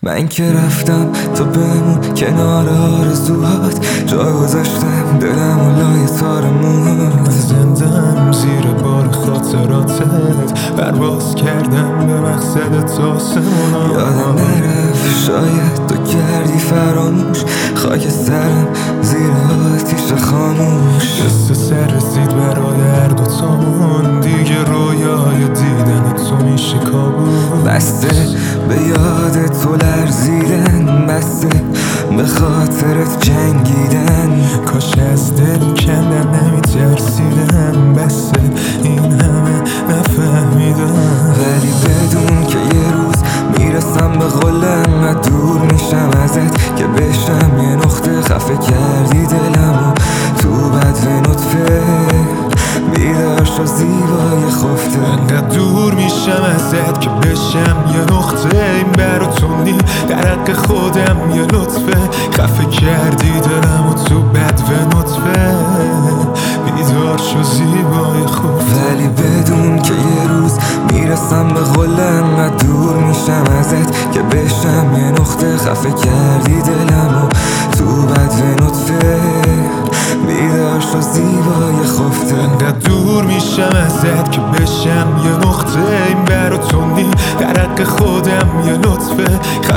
من که رفتم تو بمون کنار آرزوهات، جا گذاشتم دلم و لای تار موهات. زندم زیر بار خاطراتت، پرواز کردم به مقصد تا آسمونا. یادم نرفت شاید تو کردی فراموش، خاک سرم زیر آتیش خاموش. دست سر رسید برای هر دوتامون، دیگه رویای دیدن تو میشه کابوس. بسته به یاد تو لرزیدن، بسته به خاطرت جنگیدن. کاش از دل کندم نمیترسیدم، بسته این همه نفهمیدم. ولی بدون که یه روز میرسم به قلم، و دور میشم ازت که بشم یه نقطه. خفه کردی دلمو تو بدو نطفه، بیدار شو زیبای خفته. انقدر دور میشم ازت که بشم یه نقطه، این برا تو نی در حق خودم یه لطفه. خفه کردی دلمو تو بدو نطفه، بیدار شو زیبای خفته. ولی بدون که یه روز میرسم به قلم، و دور میشم ازت که بشم یه نقطه. خفه کردی دلمو تو بدو نطفه، بیدار شو زیبای خفته. انقدر دور میشم ازت که بشم یه نقطه، این برا تو نی در حق خودم یه لطفه.